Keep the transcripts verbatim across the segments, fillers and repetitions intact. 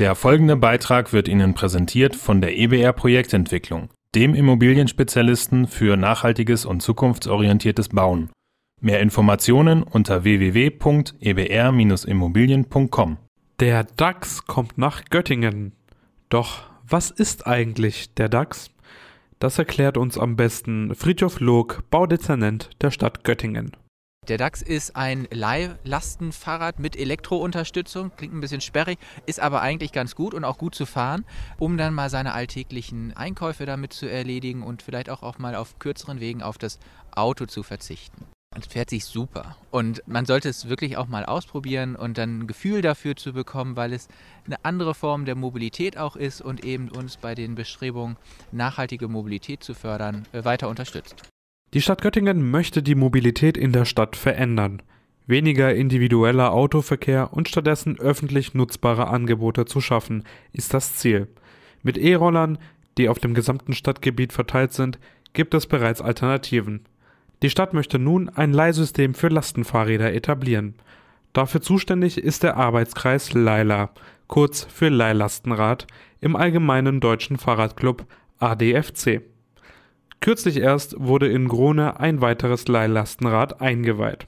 Der folgende Beitrag wird Ihnen präsentiert von der E B R Projektentwicklung, dem Immobilienspezialisten für nachhaltiges und zukunftsorientiertes Bauen. Mehr Informationen unter w w w punkt e b r Bindestrich immobilien punkt com. Der DAX kommt nach Göttingen. Doch was ist eigentlich der DAX? Das erklärt uns am besten Fridtjof Log, Baudezernent der Stadt Göttingen. Der DAX ist ein Leih-Lastenfahrrad mit Elektrounterstützung, klingt ein bisschen sperrig, ist aber eigentlich ganz gut und auch gut zu fahren, um dann mal seine alltäglichen Einkäufe damit zu erledigen und vielleicht auch, auch mal auf kürzeren Wegen auf das Auto zu verzichten. Es fährt sich super und man sollte es wirklich auch mal ausprobieren und dann ein Gefühl dafür zu bekommen, weil es eine andere Form der Mobilität auch ist und eben uns bei den Bestrebungen, nachhaltige Mobilität zu fördern, weiter unterstützt. Die Stadt Göttingen möchte die Mobilität in der Stadt verändern. Weniger individueller Autoverkehr und stattdessen öffentlich nutzbare Angebote zu schaffen, ist das Ziel. Mit E-Rollern, die auf dem gesamten Stadtgebiet verteilt sind, gibt es bereits Alternativen. Die Stadt möchte nun ein Leihsystem für Lastenfahrräder etablieren. Dafür zuständig ist der Arbeitskreis Leila, kurz für Leih-Lastenrad, im Allgemeinen Deutschen Fahrradclub A D F C. Kürzlich erst wurde in Grone ein weiteres Leih-Lastenrad eingeweiht.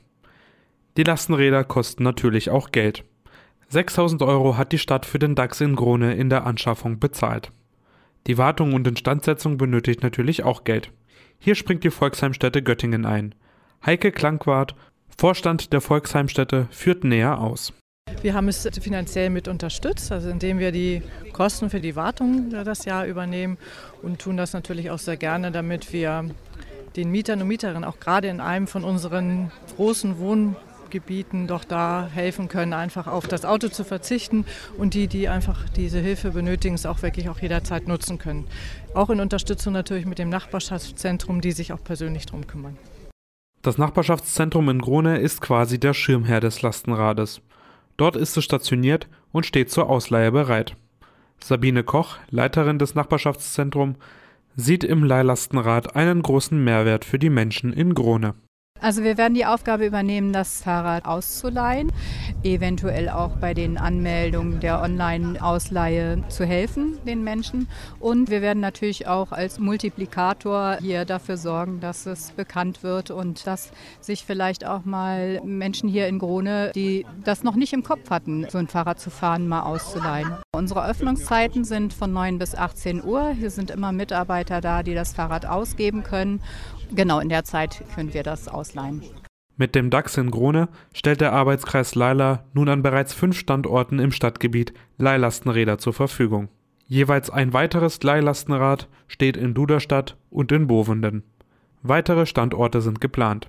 Die Lastenräder kosten natürlich auch Geld. sechstausend Euro hat die Stadt für den DAX in Grone in der Anschaffung bezahlt. Die Wartung und Instandsetzung benötigt natürlich auch Geld. Hier springt die Volksheimstätte Göttingen ein. Heike Klankwart, Vorstand der Volksheimstätte, führt näher aus. Wir haben es finanziell mit unterstützt, also indem wir die Kosten für die Wartung das Jahr übernehmen und tun das natürlich auch sehr gerne, damit wir den Mietern und Mieterinnen auch gerade in einem von unseren großen Wohngebieten doch da helfen können, einfach auf das Auto zu verzichten und die, die einfach diese Hilfe benötigen, es auch wirklich auch jederzeit nutzen können. Auch in Unterstützung natürlich mit dem Nachbarschaftszentrum, die sich auch persönlich darum kümmern. Das Nachbarschaftszentrum in Grone ist quasi der Schirmherr des Lastenrades. Dort ist es stationiert und steht zur Ausleihe bereit. Sabine Koch, Leiterin des Nachbarschaftszentrums, sieht im Leih-Lastenrad einen großen Mehrwert für die Menschen in Grone. Also wir werden die Aufgabe übernehmen, das Fahrrad auszuleihen, eventuell auch bei den Anmeldungen der Online-Ausleihe zu helfen, den Menschen. Und wir werden natürlich auch als Multiplikator hier dafür sorgen, dass es bekannt wird und dass sich vielleicht auch mal Menschen hier in Grone, die das noch nicht im Kopf hatten, so ein Fahrrad zu fahren, mal auszuleihen. Unsere Öffnungszeiten sind von neun bis achtzehn Uhr. Hier sind immer Mitarbeiter da, die das Fahrrad ausgeben können. Genau, in der Zeit können wir das ausleihen. Mit dem DAX in Grone stellt der Arbeitskreis Leila nun an bereits fünf Standorten im Stadtgebiet Leih-Lastenräder zur Verfügung. Jeweils ein weiteres Leih-Lastenrad steht in Duderstadt und in Bovenden. Weitere Standorte sind geplant.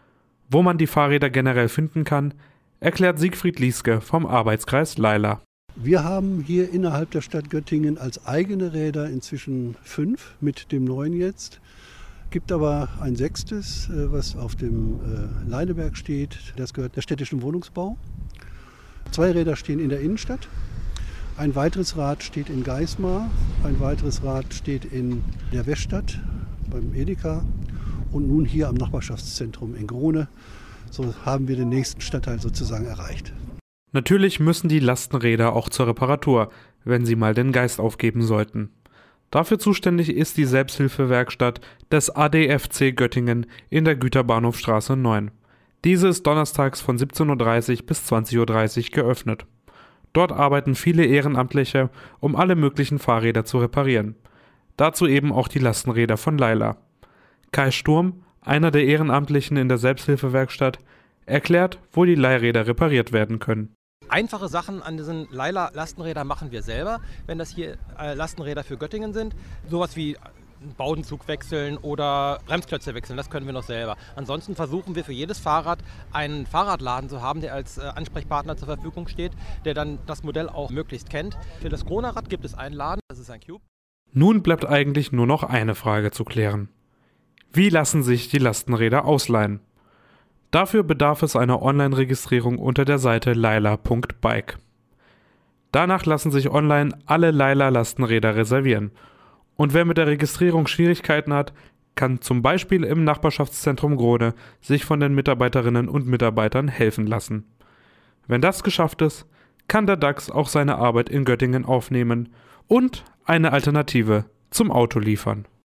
Wo man die Fahrräder generell finden kann, erklärt Siegfried Lieske vom Arbeitskreis Leila. Wir haben hier innerhalb der Stadt Göttingen als eigene Räder inzwischen fünf, mit dem neuen jetzt. Gibt aber ein sechstes, was auf dem Leineberg steht. Das gehört der städtischen Wohnungsbau. Zwei Räder stehen in der Innenstadt. Ein weiteres Rad steht in Geismar. Ein weiteres Rad steht in der Weststadt beim Edeka. Und nun hier am Nachbarschaftszentrum in Grone. So haben wir den nächsten Stadtteil sozusagen erreicht. Natürlich müssen die Lastenräder auch zur Reparatur, wenn sie mal den Geist aufgeben sollten. Dafür zuständig ist die Selbsthilfewerkstatt des A D F C Göttingen in der Güterbahnhofstraße neun. Diese ist donnerstags von siebzehn Uhr dreißig bis zwanzig Uhr dreißig geöffnet. Dort arbeiten viele Ehrenamtliche, um alle möglichen Fahrräder zu reparieren. Dazu eben auch die Lastenräder von Leila. Kai Sturm, einer der Ehrenamtlichen in der Selbsthilfewerkstatt, erklärt, wo die Leihräder repariert werden können. Einfache Sachen an diesen Leila-Lastenrädern machen wir selber, wenn das hier äh, Lastenräder für Göttingen sind. Sowas wie Bowdenzug wechseln oder Bremsklötze wechseln, das können wir noch selber. Ansonsten versuchen wir für jedes Fahrrad einen Fahrradladen zu haben, der als äh, Ansprechpartner zur Verfügung steht, der dann das Modell auch möglichst kennt. Für das Groner-Rad gibt es einen Laden, das ist ein Cube. Nun bleibt eigentlich nur noch eine Frage zu klären. Wie lassen sich die Lastenräder ausleihen? Dafür bedarf es einer Online-Registrierung unter der Seite leila punkt bike. Danach lassen sich online alle Leila-Lastenräder reservieren. Und wer mit der Registrierung Schwierigkeiten hat, kann zum Beispiel im Nachbarschaftszentrum Grone sich von den Mitarbeiterinnen und Mitarbeitern helfen lassen. Wenn das geschafft ist, kann der DAX auch seine Arbeit in Göttingen aufnehmen und eine Alternative zum Auto liefern.